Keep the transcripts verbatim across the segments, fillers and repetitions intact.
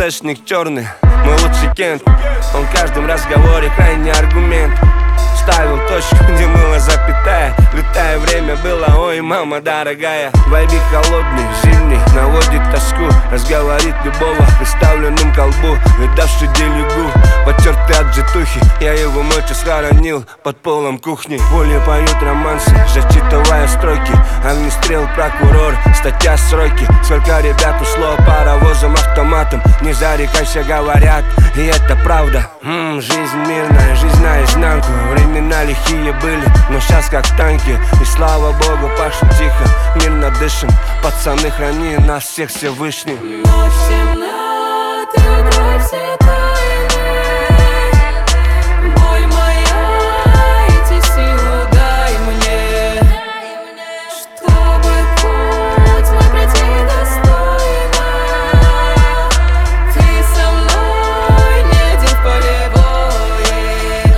ТТшник черный, мой лучший кент. Он в каждом разговоре крайний аргумент. Ставил точку, где была запятая. Лютое время было, ой, мама дорогая. Вайбик холодный, зимний, наводит тоску. Разговорит любого, приставленным к колбу. Видавший делегу, потертый от житухи. Я его ночью схоронил под полом кухни. Более поют романсы, зачитывая строки. Огнестрел, прокурор, статья сроки. Сколько ребят ушло паровозом, автоматом. Не зарекайся, говорят, и это правда. М-м, жизнь мирная, жизнь наизнанку. Времена лихие были, но сейчас как танки. И слава богу, пашем тихо, мирно дышим. Пацаны, храни нас всех Всевышний. Ночь темна, ты укрой все тайны. Боль моя, эти силы дай мне, чтобы путь мой пройти достойно. Ты со мной, не один в поле боя.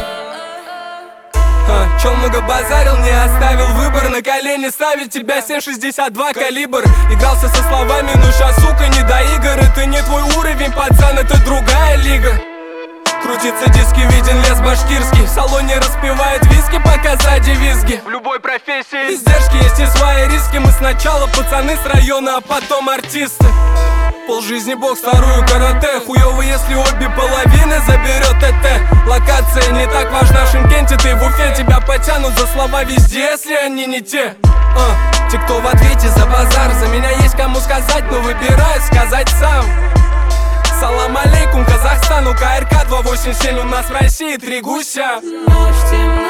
а, Чё много базарил, не оставил выбор. На колени ставить тебя семь шестьдесят два калибр. Игрался со словами, ну ща, сука, не до игр. Это не твой уровень, пацан, это другая лига. Крутится диски, виден лес башкирский. В салоне распивают виски, пока сзади визги. В любой профессии издержки, есть и свои риски. Мы сначала пацаны с района, а потом артисты. Пол жизни бокс, вторую карате. Хуёво, если обе половины заберет ТТ. Локация не так важна в Шымкенте. Ты в Уфе, тебя потянут за слова везде, если они не те. а, Те, кто в ответе за базар. За меня есть кому сказать, но выбираю сказать сам. Салам алейкум, Казахстану, КРК два восемь семь. У нас в России три гуся. Ночь темна.